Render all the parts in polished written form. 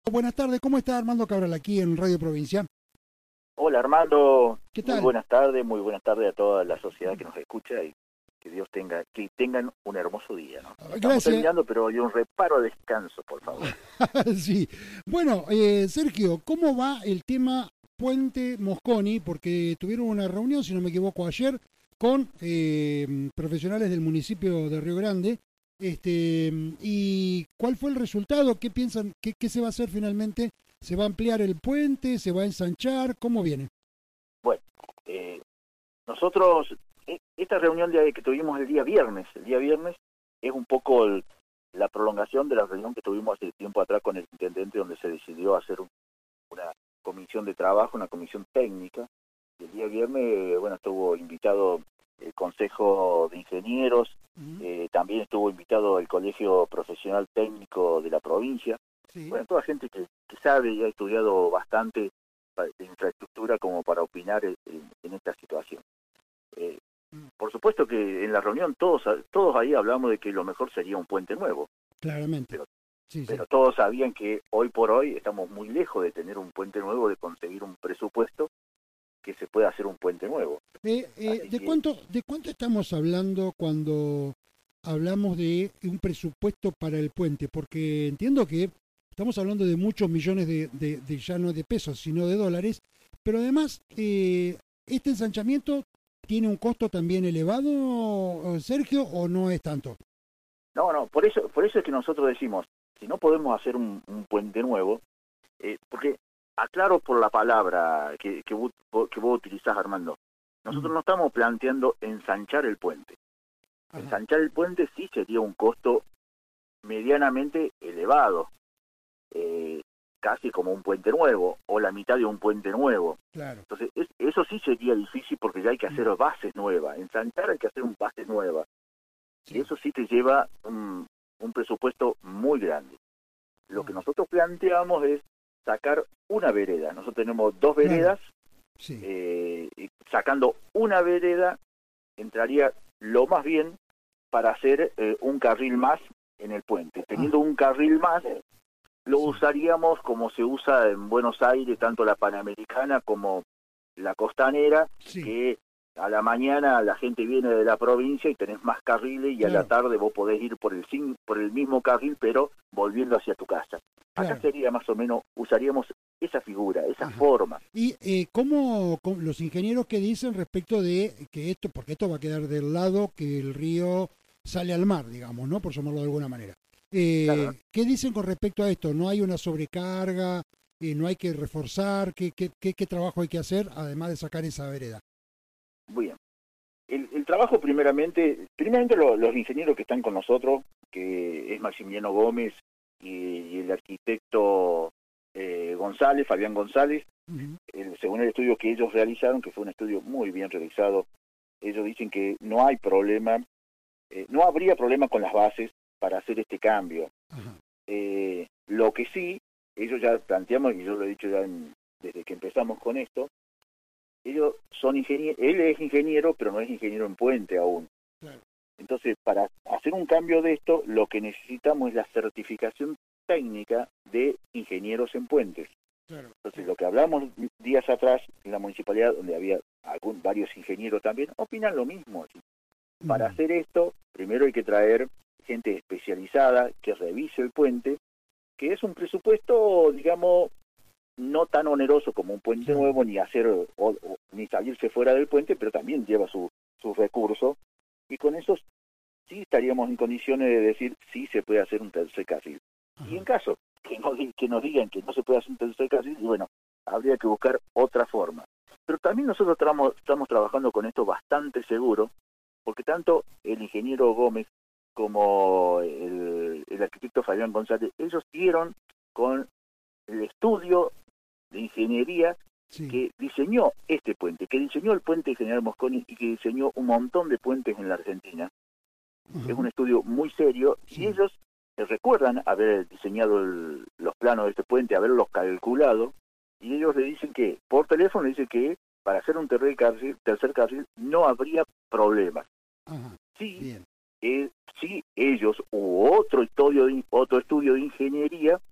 Buenas tardes, ¿cómo está Armando Cabral aquí en Radio Provincia? Hola Armando, ¿Qué tal? muy buenas tardes a toda la sociedad que nos escucha y que tengan un hermoso día, ¿no? Estamos Gracias. terminando, pero hay un reparo de descanso, por favor. Sí. Bueno, Sergio, ¿cómo va el tema Puente Mosconi? Porque tuvieron una reunión, si no me equivoco, ayer con profesionales del municipio de Río Grande. ¿Y cuál fue el resultado? ¿Qué piensan? ¿Qué se va a hacer finalmente? ¿Se va a ampliar el puente? ¿Se va a ensanchar? ¿Cómo viene? Bueno, nosotros, esta reunión que tuvimos el día viernes es un poco la prolongación de la reunión que tuvimos hace tiempo atrás con el intendente, donde se decidió hacer una comisión de trabajo, una comisión técnica. El día viernes, bueno, estuvo invitado el Consejo de Ingenieros, también estuvo invitado el Colegio Profesional Técnico de la provincia. Sí. Bueno, toda gente que sabe y ha estudiado bastante de infraestructura como para opinar en esta situación. Eh, por supuesto que en la reunión todos ahí hablamos de que lo mejor sería un puente nuevo, Claramente. pero, Sí, sí. pero todos sabían que hoy por hoy estamos muy lejos de tener un puente nuevo, de conseguir un presupuesto que se pueda hacer un puente nuevo. Así que, ¿De cuánto estamos hablando cuando hablamos de un presupuesto para el puente? Porque entiendo que estamos hablando de muchos millones de ya no de pesos, sino de dólares, pero además, ¿este ensanchamiento tiene un costo también elevado, Sergio, o no es tanto? no, por eso es que nosotros decimos, si no podemos hacer un puente nuevo, porque aclaro por la palabra que vos utilizás, Armando, nosotros Mm. no estamos planteando ensanchar el puente. Ajá, Ensanchar el puente sí sería un costo medianamente elevado, eh, casi como un puente nuevo o la mitad de un puente nuevo. claro. Entonces, eso sí sería difícil porque ya hay que hacer Mm. bases nuevas. Ensanchar hay que hacer un base nueva. Y Sí, eso sí te lleva un presupuesto muy grande. Lo que ah, nosotros planteamos es sacar una vereda. Nosotros tenemos dos claro, veredas, sí. y sacando una vereda entraría lo más bien para hacer un carril más en el puente. Ah, Teniendo un carril más, lo sí, usaríamos como se usa en Buenos Aires, tanto la Panamericana como la Costanera, sí, que a la mañana la gente viene de la provincia y tenés más carriles y a la claro, tarde vos podés ir por el mismo carril, pero volviendo hacia tu casa. Acá claro. sería más o menos, usaríamos esa figura, esa Ajá. forma. ¿Y cómo los ingenieros que dicen respecto de que esto, porque esto va a quedar del lado que el río sale al mar, digamos, ¿no? Por llamarlo de alguna manera. Claro, ¿no? ¿Qué dicen con respecto a esto? ¿No hay una sobrecarga? ¿No hay que reforzar? ¿Qué trabajo hay que hacer además de sacar esa vereda? Muy bien. El trabajo primeramente los ingenieros que están con nosotros, que es Maximiliano Gómez y el arquitecto González, Fabián González, Ujú. según el estudio que ellos realizaron, que fue un estudio muy bien realizado, ellos dicen que no hay problema, no habría problema con las bases para hacer este cambio. Ajá, Lo que sí, ellos ya planteamos, y yo lo he dicho desde que empezamos con esto, ellos son ingenieros, él es ingeniero, pero no es ingeniero en puente aún. claro. Entonces, para hacer un cambio de esto, lo que necesitamos es la certificación técnica de ingenieros en puentes. Claro, Entonces, claro. lo que hablamos días atrás en la municipalidad, donde había varios ingenieros también, opinan lo mismo. Para Ujú. hacer esto, primero hay que traer gente especializada que revise el puente, que es un presupuesto, digamos, no tan oneroso como un puente Claro. nuevo, ni hacer ni salirse fuera del puente, pero también lleva sus recursos. Y con eso sí estaríamos en condiciones de decir sí se puede hacer un tercer carril. Y en Ajá. caso que nos digan que no se puede hacer un tercer carril, y bueno, habría que buscar otra forma. Pero también nosotros estamos trabajando con esto bastante seguro, porque tanto el ingeniero Gómez como el arquitecto Fabián González, ellos dieron con el estudio de ingeniería Sí. que diseñó este puente, que diseñó el puente General Mosconi y que diseñó un montón de puentes en la Argentina. Es Ajá. un estudio muy serio y Sí. ellos recuerdan haber diseñado los planos de este puente, haberlos calculado, y ellos le dicen que, por teléfono, le dicen que para hacer un tercer carril no habría problema. Ajá. Sí, Bien. sí ellos u otro estudio de ingeniería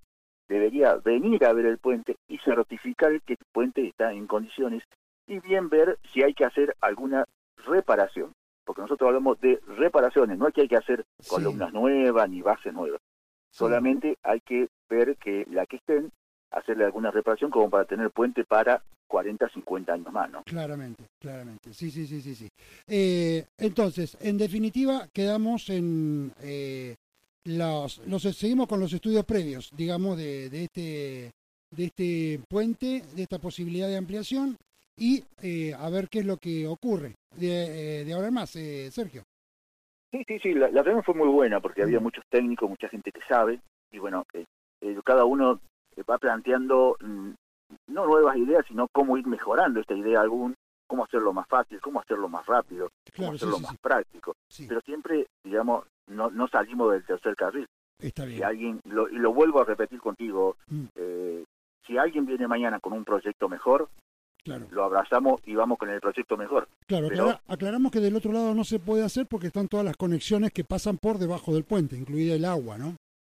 debería venir a ver el puente y certificar que el puente está en condiciones y bien ver si hay que hacer alguna reparación, porque nosotros hablamos de reparaciones, no es que hay que hacer columnas nuevas ni bases nuevas, solamente hay que ver que la que estén, hacerle alguna reparación como para tener puente para 40, 50 años más, ¿no? Claramente, sí. Entonces, en definitiva, quedamos en seguimos con los estudios previos, digamos, de este puente, de esta posibilidad de ampliación, y a ver qué es lo que ocurre de ahora en más, Sergio. Sí, la reunión fue muy buena porque había muchos técnicos, mucha gente que sabe, y bueno, cada uno va planteando no nuevas ideas, sino cómo ir mejorando esta idea cómo hacerlo más fácil, cómo hacerlo más rápido, cómo hacerlo más práctico. Sí. Pero siempre, digamos, no salimos del tercer carril. Está bien. Si alguien, y lo vuelvo a repetir contigo, si alguien viene mañana con un proyecto mejor, lo abrazamos y vamos con el proyecto mejor. Claro, pero aclaramos que del otro lado no se puede hacer porque están todas las conexiones que pasan por debajo del puente, incluida el agua, ¿no?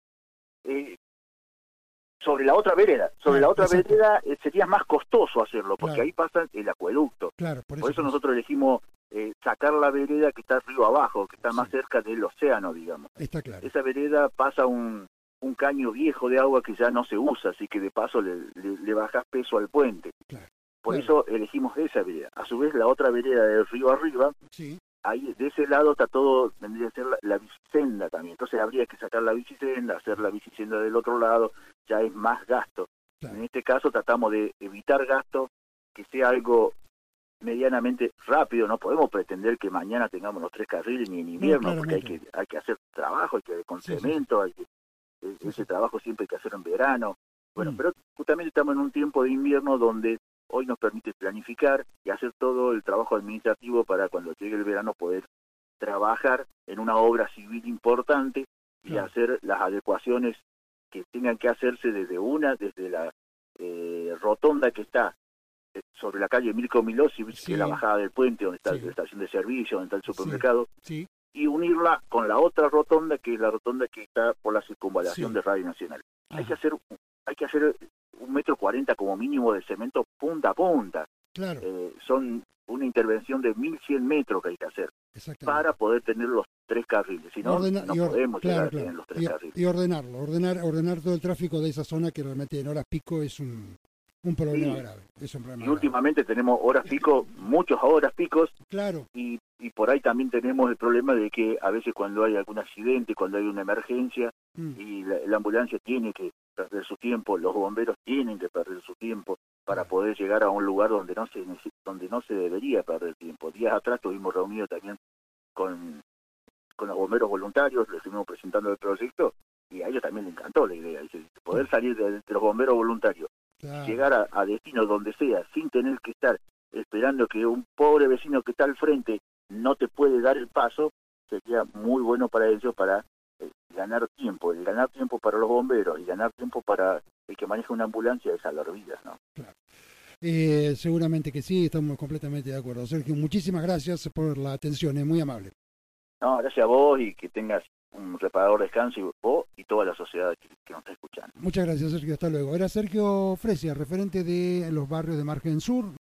Sobre la otra vereda, vereda sería más costoso hacerlo, porque ahí pasa el acueducto. Por eso nosotros elegimos sacar la vereda que está río abajo, que está más cerca del océano, digamos. Está claro. Esa vereda pasa un caño viejo de agua que ya no se usa, así que de paso le bajas peso al puente. Por eso elegimos esa vereda. A su vez, la otra vereda del río arriba, ahí de ese lado está todo, vendría a ser la bicisenda también. Entonces habría que sacar la bicisenda, hacer la bicisenda del otro lado, ya es más gasto. En este caso tratamos de evitar gasto, que sea algo medianamente rápido. No podemos pretender que mañana tengamos los 3 carriles ni en invierno, porque hay que hacer trabajo, hay que con cemento, ese trabajo siempre hay que hacer en verano. Bueno, pero justamente estamos en un tiempo de invierno donde hoy nos permite planificar y hacer todo el trabajo administrativo para cuando llegue el verano poder trabajar en una obra civil importante y hacer las adecuaciones que tengan que hacerse desde la rotonda que está sobre la calle Mirko Milosevic, que es la bajada del puente, donde está la estación de servicio, donde está el supermercado, y unirla con la otra rotonda, que es la rotonda que está por la circunvalación de Radio Nacional. Hay que hacer 1,40 m como mínimo de cemento punta a punta. Son una intervención de 1.100 metros que hay que hacer para poder tener los 3 carriles. Si no, no podemos llegar a tener los 3 carriles. Y ordenar todo el tráfico de esa zona que realmente en horas pico es un problema grave. Es un problema y últimamente tenemos horas pico, muchas horas picos. Y por ahí también tenemos el problema de que a veces cuando hay algún accidente, cuando hay una emergencia, y la ambulancia tiene que perder su tiempo, los bomberos tienen que perder su tiempo para poder llegar a un lugar donde no se debería perder tiempo. Días atrás estuvimos reunidos también con los bomberos voluntarios, les estuvimos presentando el proyecto y a ellos también les encantó la idea. Dice, poder salir de los bomberos voluntarios, llegar a destino donde sea, sin tener que estar esperando que un pobre vecino que está al frente no te puede dar el paso, sería muy bueno para ellos, para ganar tiempo. El ganar tiempo para los bomberos y ganar tiempo para el que maneja una ambulancia es salvar vidas, ¿no? Seguramente que sí, estamos completamente de acuerdo. Sergio, muchísimas gracias por la atención, es muy amable. No, gracias a vos y que tengas un reparador descanso, y vos y toda la sociedad que nos está escuchando. Muchas gracias, Sergio, hasta luego. Era Sergio Fresia, referente de los barrios de Margen Sur.